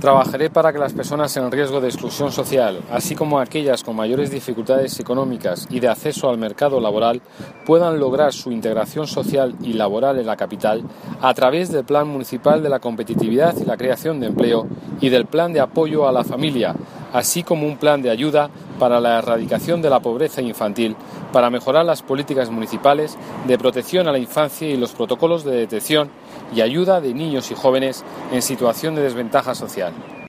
Trabajaré para que las personas en riesgo de exclusión social, así como aquellas con mayores dificultades económicas y de acceso al mercado laboral, puedan lograr su integración social y laboral en la capital a través del Plan Municipal de la Competitividad y la Creación de Empleo y del Plan de Apoyo a la Familia, así como un plan de ayuda para la erradicación de la pobreza infantil, para mejorar las políticas municipales de protección a la infancia y los protocolos de detección y ayuda de niños y jóvenes en situación de desventaja social.